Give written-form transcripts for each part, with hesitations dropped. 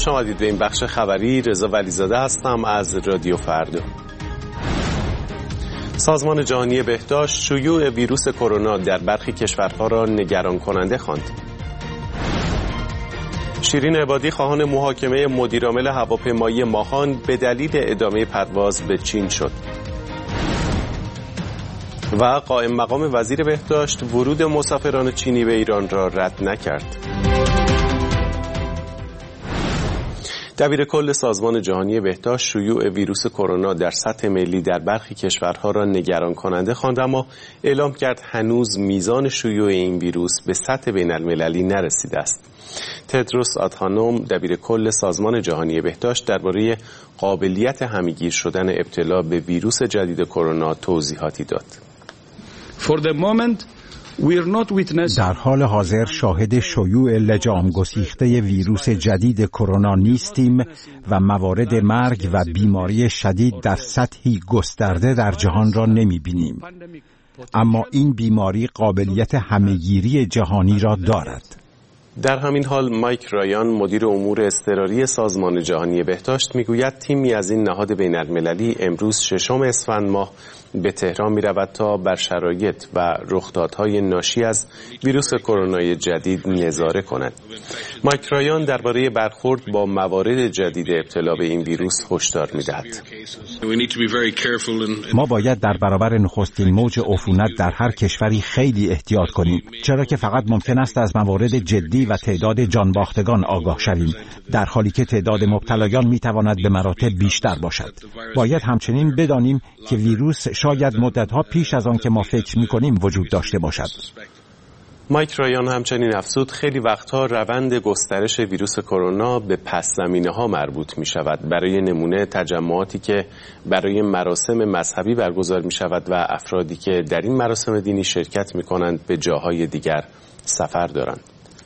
خوش آمدید به این بخش خبری. رضا ولیزاده هستم از رادیو فردا. سازمان جهانی بهداشت شیوع ویروس کرونا در برخی کشورها را نگران کننده خواند. شیرین عبادی خواهان محاکمه مدیرعامل هواپیمایی ماهان به دلیل ادامه پرواز به چین شد. و قائم مقام وزیر بهداشت ورود مسافران چینی به ایران را رد نکرد. دبیر کل سازمان جهانی بهداشت شیوع ویروس کرونا در سطح ملی در برخی کشورها را نگران کننده خواند، اما اعلام کرد هنوز میزان شیوع این ویروس به سطح بین المللی نرسیده است. تدروس آدهانوم دبیر کل سازمان جهانی بهداشت درباره قابلیت همه‌گیر شدن ابتلا به ویروس جدید کرونا توضیحاتی داد. در حال حاضر شاهد شیوع لجام گسیخته ویروس جدید کرونا نیستیم و موارد مرگ و بیماری شدید در سطحی گسترده در جهان را نمی‌بینیم. اما این بیماری قابلیت همه‌گیری جهانی را دارد. در همین حال مایک رایان مدیر امور اضطراری سازمان جهانی بهداشت میگوید تیمی از این نهاد بین‌المللی امروز 6 اسفند ماه به تهران می‌رود تا بر شرایط و رخدادهای ناشی از ویروس کرونا جدید نظاره کند. مایک رایان درباره برخورد با موارد جدید ابتلا به این ویروس هشدار می‌دهد. ما باید در برابر نخستین موج عفونت در هر کشوری خیلی احتیاط کنیم، چرا که فقط ممکن است از موارد جدی و تعداد جانباختگان آگاه شویم، در حالی که تعداد مبتلایان میتواند به مراتب بیشتر باشد. باید همچنین بدانیم که ویروس شاید مدتها پیش از آن که ما فکر میکنیم وجود داشته باشد. مایک رایان همچنین افزود خیلی وقتها روند گسترش ویروس کرونا به پس زمینه ها مربوط می شود. برای نمونه تجمعاتی که برای مراسم مذهبی برگزار می شود و افرادی که در این مراسم دینی شرکت می کنند به جاهای دیگر سفر دارند.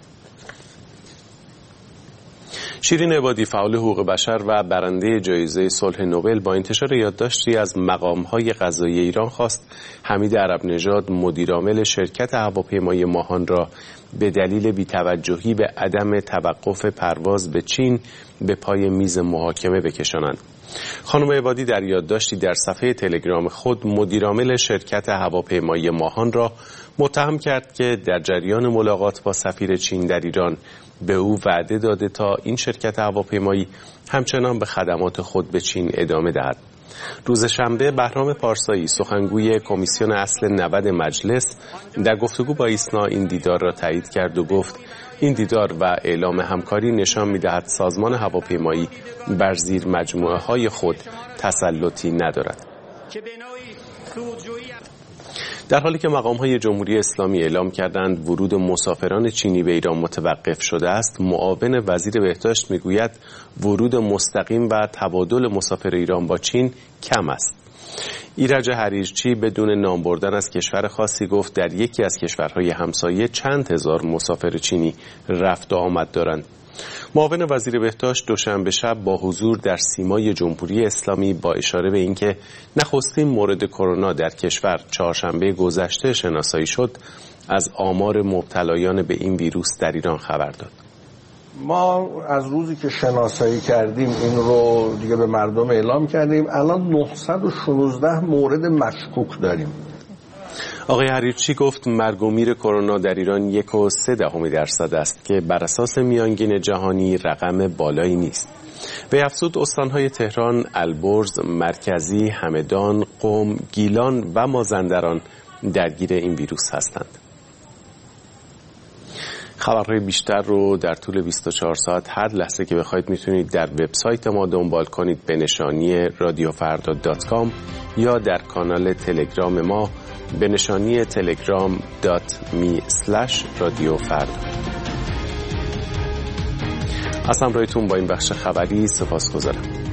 شیرین عبادی فعال حقوق بشر و برنده جایزه صلح نوبل با انتشار یادداشتی از مقام‌های قضایی ایران خواست حمید عرب نژاد مدیرعامل شرکت هواپیمایی ماهان را به دلیل بی‌توجهی به عدم توقف پرواز به چین به پای میز محاکمه بکشانند. خانم عبادی در یادداشتی در صفحه تلگرام خود مدیرعامل شرکت هواپیمایی ماهان را متهم کرد که در جریان ملاقات با سفیر چین در ایران به او وعده داده تا این شرکت هواپیمایی همچنان به خدمات خود به چین ادامه دهد. روز شنبه بهرام پارسایی سخنگوی کمیسیون اصل 90 مجلس در گفتگو با ایسنا این دیدار را تایید کرد و گفت این دیدار و اعلام همکاری نشان می‌دهد سازمان هواپیمایی بر زیر مجموعه‌های خود تسلطی ندارد. در حالی که مقام‌های جمهوری اسلامی اعلام کردند ورود مسافران چینی به ایران متوقف شده است، معاون وزیر بهداشت میگوید ورود مستقیم و تبادل مسافر ایران با چین کم است. ایرج حریرچی بدون نام بردن از کشور خاصی گفت در یکی از کشورهای همسایه چند هزار مسافر چینی رفت و آمد دارند. معاون وزیر بهداشت دوشنبه شب با حضور در سیمای جمهوری اسلامی با اشاره به اینکه نخستین مورد کرونا در کشور چهارشنبه گذشته شناسایی شد، از آمار مبتلایان به این ویروس در ایران خبر داد. ما از روزی که شناسایی کردیم این رو دیگه به مردم اعلام کردیم، الان 916 مورد مشکوک داریم. آقای حریرچی گفت مرگ و میر کرونا در ایران 1.3% است که بر اساس میانگین جهانی رقم بالایی نیست. به افزود استانهای تهران، البرز، مرکزی، همدان، قم، گیلان و مازندران درگیر این ویروس هستند. خبرهای بیشتر رو در طول 24 ساعت هر لحظه که بخواید میتونید در وبسایت ما دنبال کنید به نشانی radiofarda.com یا در کانال تلگرام ما به نشانی telegram.me/radiofarda. از همراهیتون با این بخش خبری سپاسگزارم.